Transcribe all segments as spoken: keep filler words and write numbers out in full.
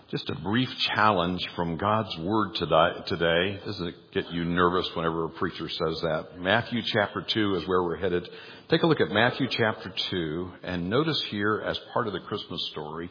Just a brief challenge from God's Word today. Doesn't it get you nervous whenever a preacher says that? Matthew chapter two is where we're headed. Take a look at Matthew chapter two and notice here as part of the Christmas story,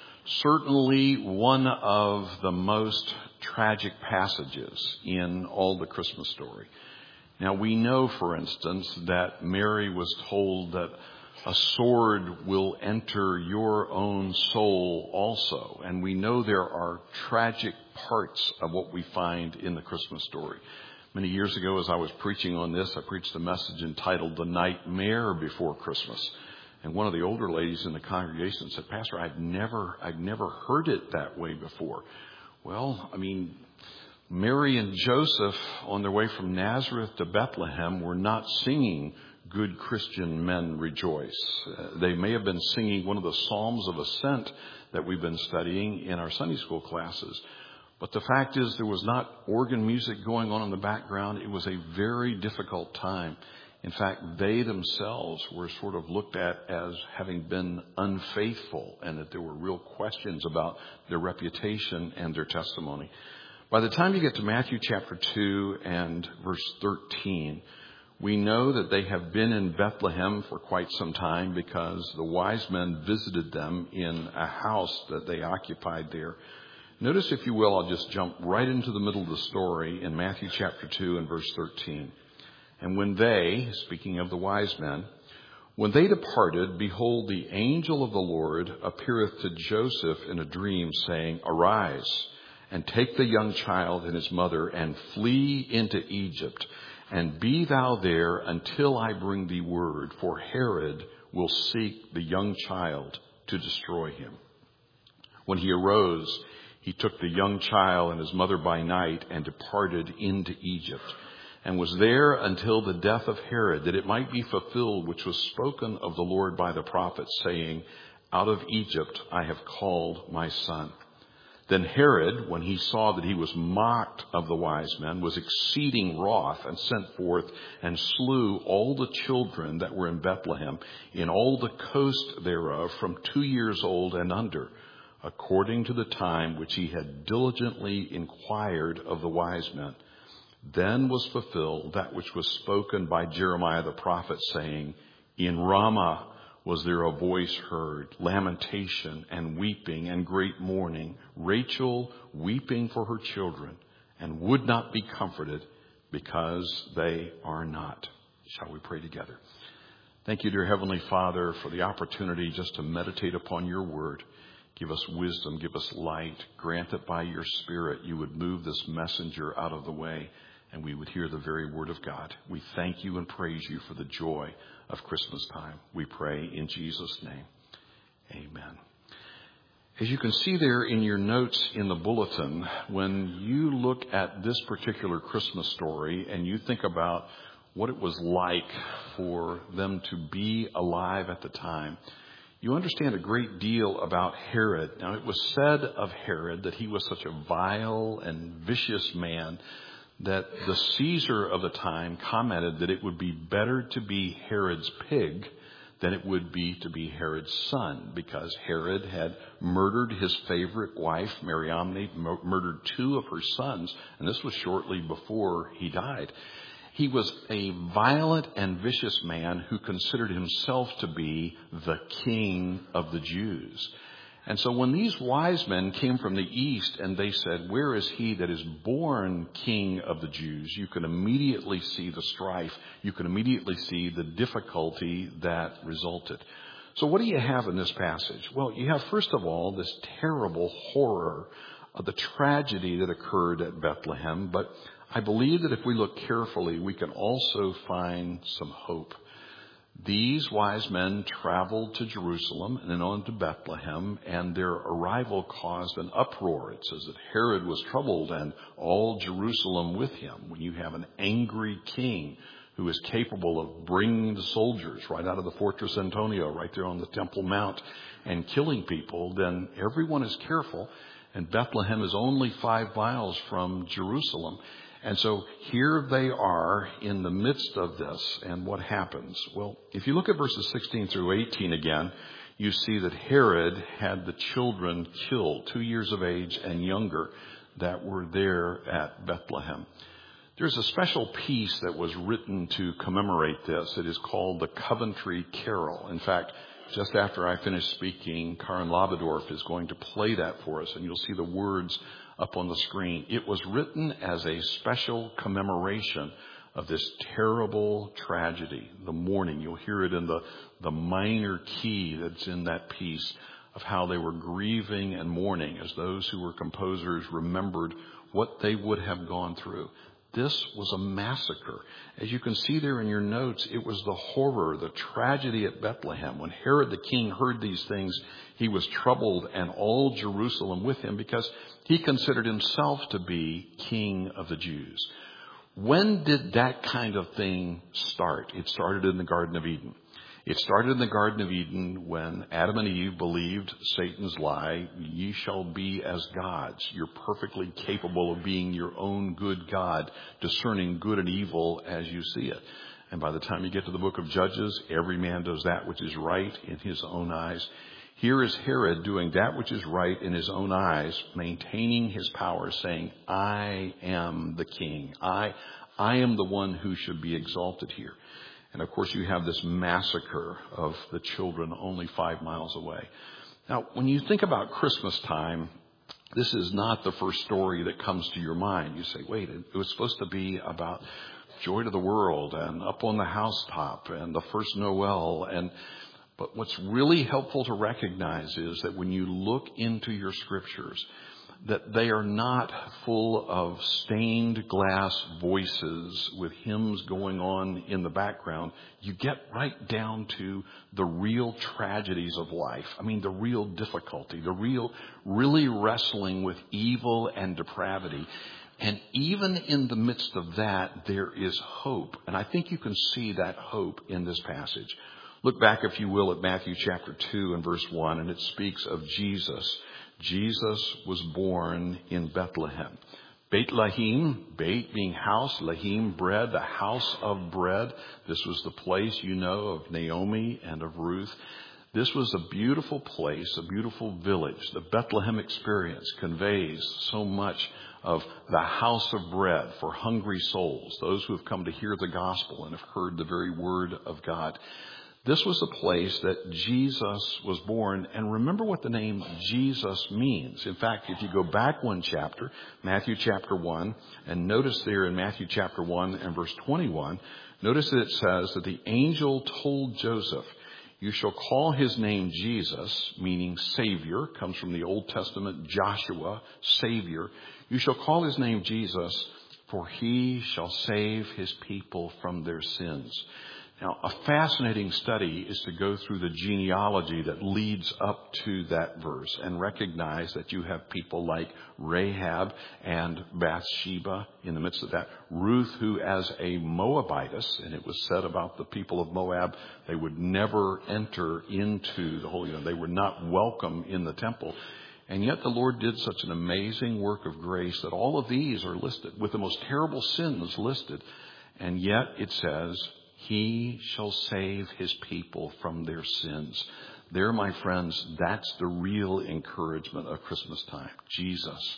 certainly one of the most tragic passages in all the Christmas story. Now we know, for instance, that Mary was told that a sword will enter your own soul also. And we know there are tragic parts of what we find in the Christmas story. Many years ago, as I was preaching on this, I preached a message entitled The Nightmare Before Christmas. And one of the older ladies in the congregation said, Pastor, I've never, I've never heard it that way before. Well, I mean, Mary and Joseph, on their way from Nazareth to Bethlehem, were not singing Good Christian Men Rejoice. Uh, they may have been singing one of the Psalms of Ascent that we've been studying in our Sunday school classes. But the fact is there was not organ music going on in the background. It was a very difficult time. In fact, they themselves were sort of looked at as having been unfaithful and that there were real questions about their reputation and their testimony. By the time you get to Matthew chapter two and verse thirteen, we know that they have been in Bethlehem for quite some time because the wise men visited them in a house that they occupied there. Notice, if you will, I'll just jump right into the middle of the story in Matthew chapter two and verse thirteen. And when they, speaking of the wise men, when they departed, behold, the angel of the Lord appeareth to Joseph in a dream, saying, Arise, and take the young child and his mother, and flee into Egypt. And be thou there until I bring thee word, for Herod will seek the young child to destroy him. When he arose, he took the young child and his mother by night and departed into Egypt, and was there until the death of Herod, that it might be fulfilled which was spoken of the Lord by the prophet, saying, Out of Egypt I have called my son. Then Herod, when he saw that he was mocked of the wise men, was exceeding wroth, and sent forth and slew all the children that were in Bethlehem, in all the coast thereof, from two years old and under, according to the time which he had diligently inquired of the wise men. Then was fulfilled that which was spoken by Jeremiah the prophet, saying, In Ramah was there a voice heard, lamentation and weeping and great mourning, Rachel weeping for her children, and would not be comforted because they are not. Shall we pray together? Thank you, dear Heavenly Father, for the opportunity just to meditate upon your word. Give us wisdom, give us light. Grant that by your Spirit you would move this messenger out of the way, and we would hear the very word of God. We thank you and praise you for the joy of Christmas time. We pray in Jesus' name. Amen. As you can see there in your notes in the bulletin, when you look at this particular Christmas story and you think about what it was like for them to be alive at the time, you understand a great deal about Herod. Now, it was said of Herod that he was such a vile and vicious man that the Caesar of the time commented that it would be better to be Herod's pig than it would be to be Herod's son, because Herod had murdered his favorite wife, Mariamne, murdered two of her sons, and this was shortly before he died. He was a violent and vicious man who considered himself to be the king of the Jews. And so when these wise men came from the east and they said, Where is he that is born king of the Jews? You can immediately see the strife. You can immediately see the difficulty that resulted. So what do you have in this passage? Well, you have, first of all, this terrible horror of the tragedy that occurred at Bethlehem. But I believe that if we look carefully, we can also find some hope. These wise men traveled to Jerusalem and then on to Bethlehem, and their arrival caused an uproar. It says that Herod was troubled and all Jerusalem with him. When you have an angry king who is capable of bringing the soldiers right out of the Fortress Antonia, right there on the Temple Mount, and killing people, then everyone is careful. And Bethlehem is only five miles from Jerusalem. And so here they are in the midst of this. And what happens? Well, if you look at verses sixteen through eighteen again, you see that Herod had the children killed, two years of age and younger, that were there at Bethlehem. There's a special piece that was written to commemorate this. It is called the Coventry Carol. In fact, just after I finish speaking, Karen Labadorf is going to play that for us, and you'll see the words up on the screen. It was written as a special commemoration of this terrible tragedy, the mourning. You'll hear it in the, the minor key that's in that piece of how they were grieving and mourning as those who were composers remembered what they would have gone through. This was a massacre. As you can see there in your notes, it was the horror, the tragedy at Bethlehem. When Herod the king heard these things, he was troubled, and all Jerusalem with him, because he considered himself to be king of the Jews. When did that kind of thing start? It started in the Garden of Eden. It started in the Garden of Eden when Adam and Eve believed Satan's lie, ye shall be as gods. You're perfectly capable of being your own good God, discerning good and evil as you see it. And by the time you get to the book of Judges, every man does that which is right in his own eyes. Here is Herod doing that which is right in his own eyes, maintaining his power, saying, I am the king. I, I am the one who should be exalted here. And of course, you have this massacre of the children only five miles away. Now, when you think about Christmas time, this is not the first story that comes to your mind. You say, wait, it was supposed to be about joy to the world and up on the housetop and the first Noel. And but what's really helpful to recognize is that when you look into your scriptures, that they are not full of stained glass voices with hymns going on in the background. You get right down to the real tragedies of life. I mean, the real difficulty, the real, really wrestling with evil and depravity. And even in the midst of that, there is hope. And I think you can see that hope in this passage. Look back, if you will, at Matthew chapter two and verse one, and it speaks of Jesus. Jesus was born in Bethlehem. Beit Lahim, Beit being house, Lahim bread, the house of bread. This was the place, you know, of Naomi and of Ruth. This was a beautiful place, a beautiful village. The Bethlehem experience conveys so much of the house of bread for hungry souls, those who have come to hear the gospel and have heard the very word of God. This was the place that Jesus was born. And remember what the name Jesus means. In fact, if you go back one chapter, Matthew chapter one, and notice there in Matthew chapter one and verse twenty-one, notice that it says that the angel told Joseph, you shall call his name Jesus, meaning Savior, comes from the Old Testament, Joshua, Savior. You shall call his name Jesus, for he shall save his people from their sins. Now, a fascinating study is to go through the genealogy that leads up to that verse and recognize that you have people like Rahab and Bathsheba in the midst of that. Ruth, who as a Moabitess, and it was said about the people of Moab, they would never enter into the Holy Land. They were not welcome in the temple. And yet the Lord did such an amazing work of grace that all of these are listed with the most terrible sins listed. And yet it says, he shall save his people from their sins. There, my friends, that's the real encouragement of Christmas time. Jesus.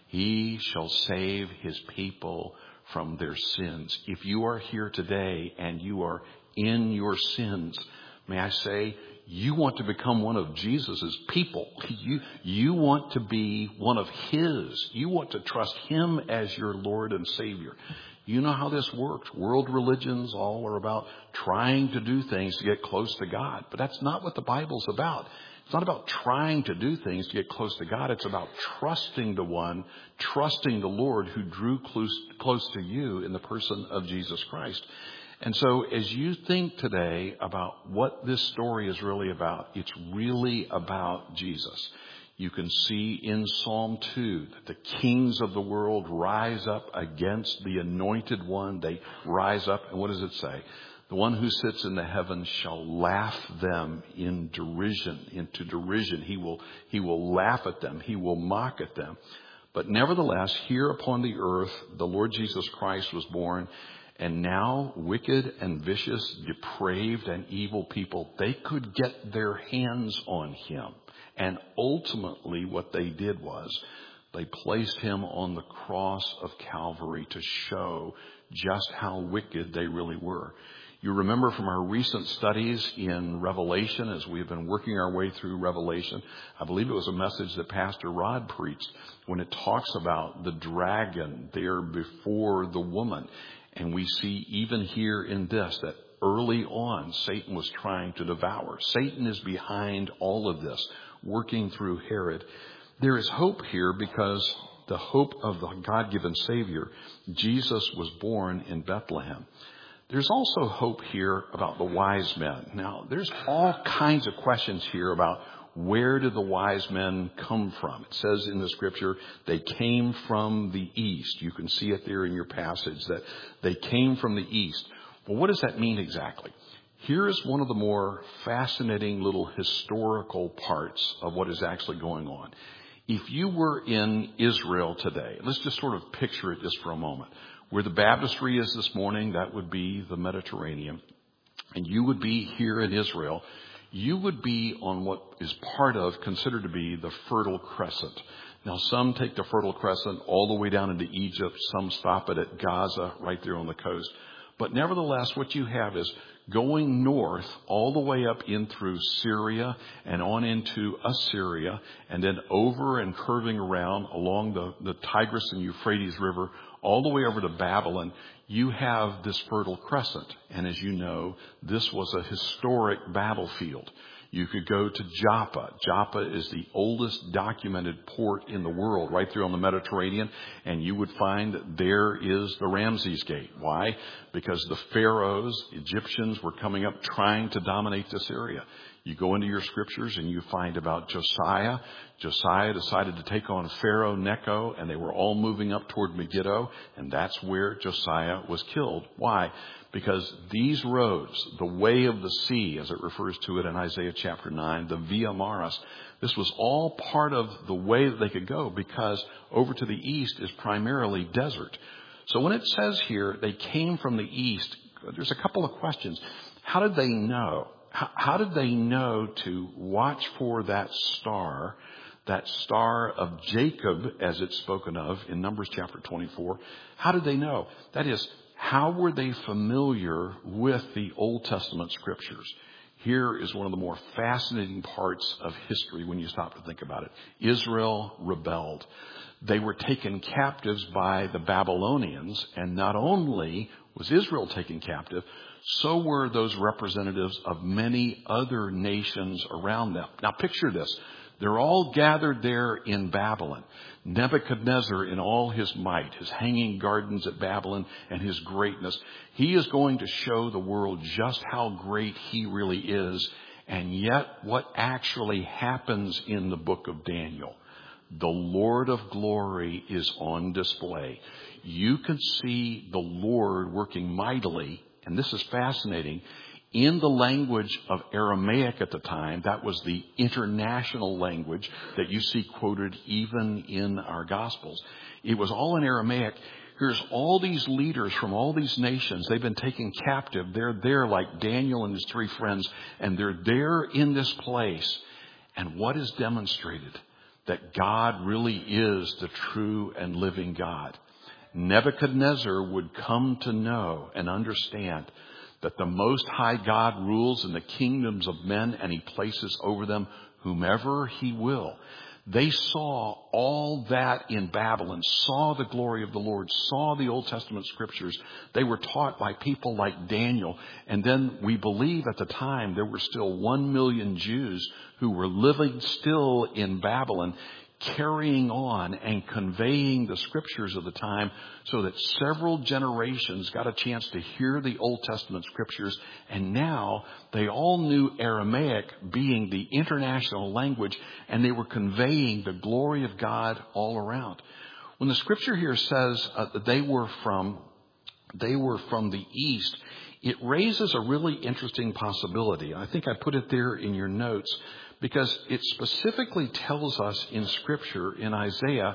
He shall save his people from their sins. If you are here today and you are in your sins, may I say, you want to become one of Jesus's people. You, you want to be one of his. You want to trust him as your Lord and Savior. You know how this works. World religions all are about trying to do things to get close to God. But that's not what the Bible's about. It's not about trying to do things to get close to God. It's about trusting the one, trusting the Lord who drew close, close to you in the person of Jesus Christ. And so as you think today about what this story is really about, it's really about Jesus. You can see in Psalm two that the kings of the world rise up against the anointed one. They rise up. And what does it say? The one who sits in the heavens shall laugh them in derision, into derision. He will, he will laugh at them. He will mock at them. But nevertheless, here upon the earth, the Lord Jesus Christ was born. And now wicked and vicious, depraved and evil people, they could get their hands on him. And ultimately what they did was they placed him on the cross of Calvary to show just how wicked they really were. You remember from our recent studies in Revelation, as we have been working our way through Revelation, I believe it was a message that Pastor Rod preached when it talks about the dragon there before the woman. And we see even here in this that early on Satan was trying to devour. Satan is behind all of this, working through Herod. There is hope here because the hope of the God-given Savior, Jesus, was born in Bethlehem. There's also hope here about the wise men. Now, there's all kinds of questions here about where did the wise men come from. It says in the scripture, they came from the east. You can see it there in your passage that they came from the east. Well, what does that mean exactly? Here is one of the more fascinating little historical parts of what is actually going on. If you were in Israel today, let's just sort of picture it just for a moment. Where the baptistry is this morning, that would be the Mediterranean. And you would be here in Israel. You would be on what is part of, considered to be, the Fertile Crescent. Now, some take the Fertile Crescent all the way down into Egypt. Some stop it at Gaza, right there on the coast. But nevertheless, what you have is going north all the way up in through Syria and on into Assyria, and then over and curving around along the, the Tigris and Euphrates River, all the way over to Babylon. You have this Fertile Crescent. And as you know, this was a historic battlefield. You could go to Joppa. Joppa is the oldest documented port in the world, right there on the Mediterranean. And you would find that there is the Ramses Gate. Why? Because the pharaohs, Egyptians, were coming up trying to dominate this area. You go into your scriptures and you find about Josiah. Josiah decided to take on Pharaoh Necho, and they were all moving up toward Megiddo, and that's where Josiah was killed. Why? Because these roads, the way of the sea, as it refers to it in Isaiah chapter nine, the Via Maris, this was all part of the way that they could go, because over to the east is primarily desert. So when it says here they came from the east, there's a couple of questions. How did they know? How, how did they know to watch for that star, that star of Jacob, as it's spoken of in Numbers chapter twenty-four? How did they know? That is, how were they familiar with the Old Testament scriptures? Here is one of the more fascinating parts of history when you stop to think about it. Israel rebelled. They were taken captives by the Babylonians, and not only was Israel taken captive, so were those representatives of many other nations around them. Now picture this. They're all gathered there in Babylon. Nebuchadnezzar in all his might, his hanging gardens at Babylon and his greatness. He is going to show the world just how great he really is. And yet what actually happens in the book of Daniel? The Lord of glory is on display. You can see the Lord working mightily, and this is fascinating, in the language of Aramaic at the time. That was the international language that you see quoted even in our Gospels. It was all in Aramaic. Here's all these leaders from all these nations. They've been taken captive. They're there like Daniel and his three friends, and they're there in this place. And what is demonstrated? That God really is the true and living God. Nebuchadnezzar would come to know and understand that the Most High God rules in the kingdoms of men, and he places over them whomever he will. They saw all that in Babylon, saw the glory of the Lord, saw the Old Testament scriptures. They were taught by people like Daniel. And then we believe at the time there were still one million Jews who were living still in Babylon, carrying on and conveying the scriptures of the time, so that several generations got a chance to hear the Old Testament scriptures. And now they all knew Aramaic being the international language, and they were conveying the glory of God all around. When the scripture here says uh, that they were from, they were from the east, it raises a really interesting possibility. I think I put it there in your notes, because it specifically tells us in Scripture, in Isaiah,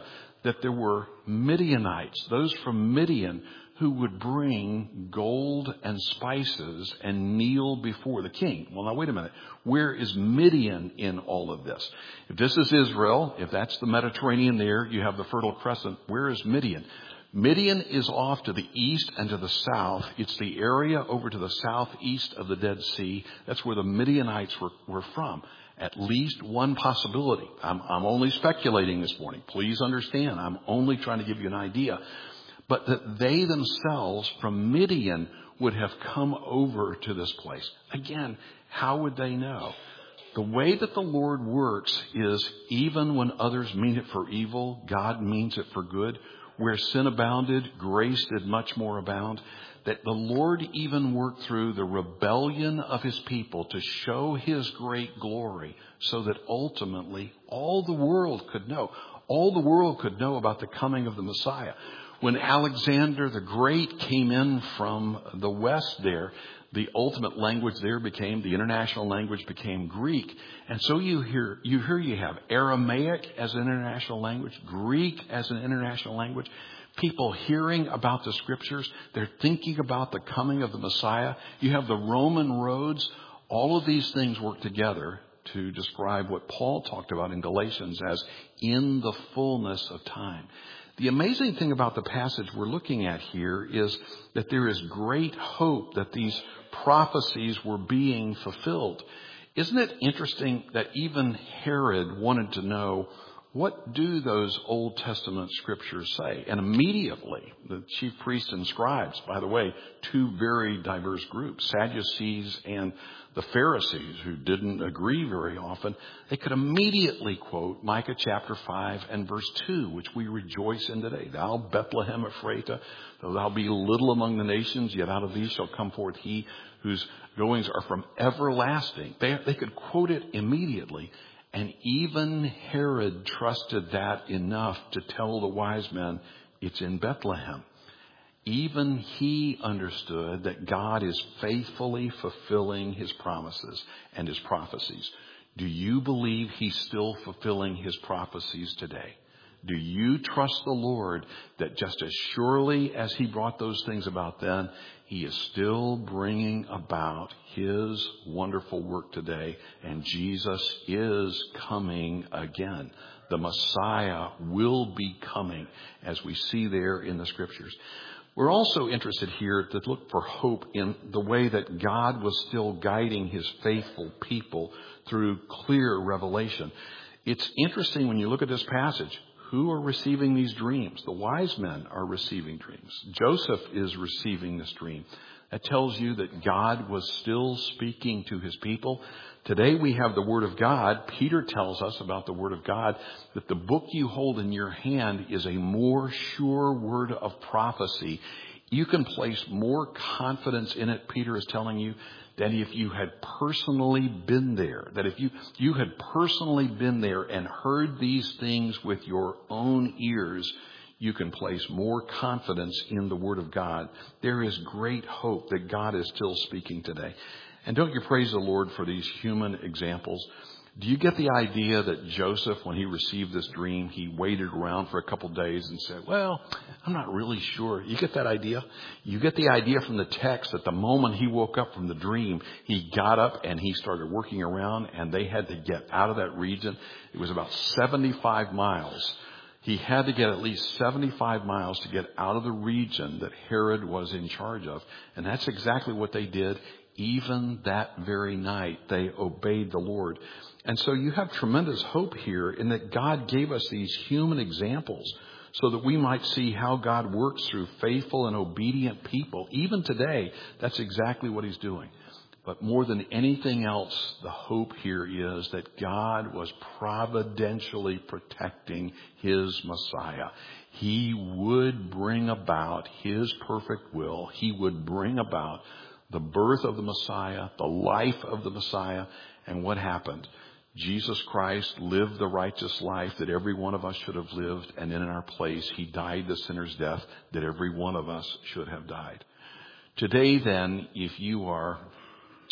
that there were Midianites, those from Midian, who would bring gold and spices and kneel before the king. Well, now wait a minute. Where is Midian in all of this? If this is Israel, if that's the Mediterranean there, you have the Fertile Crescent. Where is Midian? Midian is off to the east and to the south. It's the area over to the southeast of the Dead Sea. That's where the Midianites were, were from. At least one possibility. I'm, I'm only speculating this morning. Please understand, I'm only trying to give you an idea. But that they themselves from Midian would have come over to this place. Again, how would they know? The way that the Lord works is even when others mean it for evil, God means it for good. Where sin abounded, grace did much more abound. That the Lord even worked through the rebellion of his people to show his great glory so that ultimately all the world could know. All the world could know about the coming of the Messiah. When Alexander the Great came in from the west there, the ultimate language there became, the international language became Greek. And so you hear, you hear you have Aramaic as an international language, Greek as an international language. People hearing about the scriptures, they're thinking about the coming of the Messiah. You have the Roman roads. All of these things work together to describe what Paul talked about in Galatians as in the fullness of time. The amazing thing about the passage we're looking at here is that there is great hope that these prophecies were being fulfilled. Isn't it interesting that even Herod wanted to know, what do those Old Testament scriptures say? And immediately, the chief priests and scribes, by the way, two very diverse groups, Sadducees and the Pharisees, who didn't agree very often, they could immediately quote Micah chapter five and verse two, which we rejoice in today. Thou Bethlehem Ephratah, though thou be little among the nations, yet out of thee shall come forth he whose goings are from everlasting. They, they could quote it immediately. And even Herod trusted that enough to tell the wise men, it's in Bethlehem. Even he understood that God is faithfully fulfilling his promises and his prophecies. Do you believe he's still fulfilling his prophecies today? Do you trust the Lord that just as surely as he brought those things about then, he is still bringing about his wonderful work today, and Jesus is coming again. The Messiah will be coming, as we see there in the scriptures. We're also interested here to look for hope in the way that God was still guiding his faithful people through clear revelation. It's interesting when you look at this passage. Who are receiving these dreams? The wise men are receiving dreams. Joseph is receiving this dream. That tells you that God was still speaking to his people. Today we have the Word of God. Peter tells us about the Word of God, that the book you hold in your hand is a more sure word of prophecy. You can place more confidence in it, Peter is telling you, than if you had personally been there. That if you, you had personally been there and heard these things with your own ears, you can place more confidence in the Word of God. There is great hope that God is still speaking today. And don't you praise the Lord for these human examples? Do you get the idea that Joseph, when he received this dream, he waited around for a couple days and said, well, I'm not really sure. You get that idea? You get the idea from the text that the moment he woke up from the dream, he got up and he started working around, and they had to get out of that region. It was about seventy-five miles. He had to get at least seventy-five miles to get out of the region that Herod was in charge of. And that's exactly what they did. Even that very night, they obeyed the Lord. And so you have tremendous hope here in that God gave us these human examples so that we might see how God works through faithful and obedient people. Even today, that's exactly what he's doing. But more than anything else, the hope here is that God was providentially protecting his Messiah. He would bring about his perfect will. He would bring about the birth of the Messiah, the life of the Messiah. And what happened? Jesus Christ lived the righteous life that every one of us should have lived. And in our place, he died the sinner's death that every one of us should have died. Today, then, if you are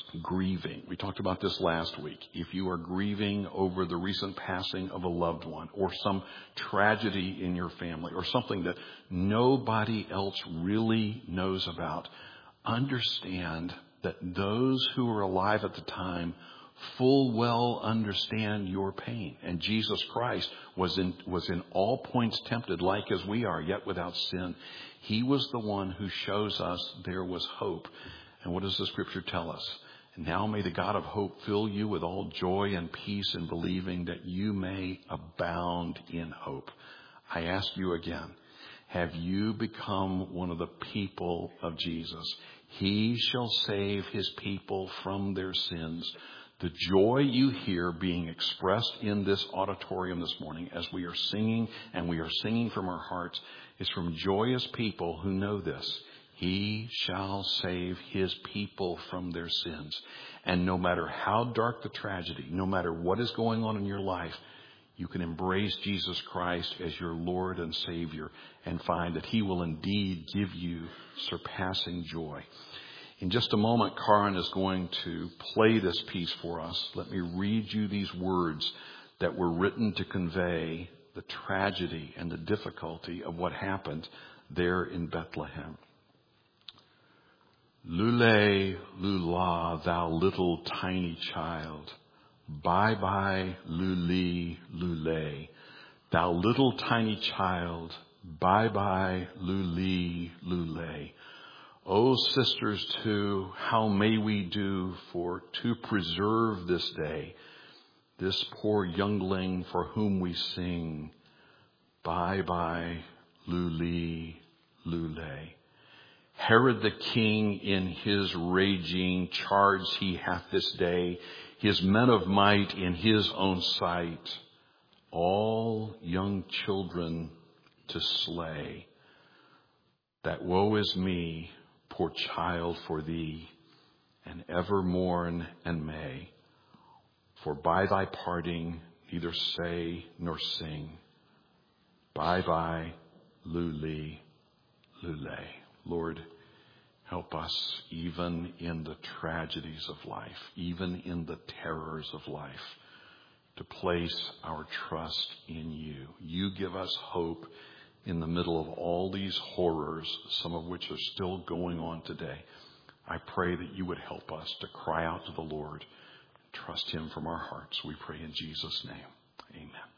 grieving. We talked about this last week. If you are grieving over the recent passing of a loved one or some tragedy in your family or something that nobody else really knows about, understand that those who were alive at the time full well understand your pain. And Jesus Christ was in, was in all points tempted like as we are, yet without sin. He was the one who shows us there was hope. And what does the scripture tell us? And now may the God of hope fill you with all joy and peace in believing that you may abound in hope. I ask you again, have you become one of the people of Jesus? He shall save his people from their sins. The joy you hear being expressed in this auditorium this morning as we are singing, and we are singing from our hearts, is from joyous people who know this. He shall save his people from their sins. And no matter how dark the tragedy, no matter what is going on in your life, you can embrace Jesus Christ as your Lord and Savior and find that he will indeed give you surpassing joy. In just a moment, Karin is going to play this piece for us. Let me read you these words that were written to convey the tragedy and the difficulty of what happened there in Bethlehem. Lule, lula, thou little tiny child. Bye bye, luli, lule. Thou little tiny child. Bye bye, luli, lule. O sisters too, how may we do for to preserve this day, this poor youngling for whom we sing. Bye bye, luli, lule. Herod the king in his raging charge he hath this day, his men of might in his own sight, all young children to slay. That woe is me, poor child, for thee, and ever mourn and may. For by thy parting neither say nor sing. Bye bye, luli, lule. Lord, help us even in the tragedies of life, even in the terrors of life, to place our trust in you. You give us hope in the middle of all these horrors, some of which are still going on today. I pray that you would help us to cry out to the Lord, trust him from our hearts. We pray in Jesus' name. Amen.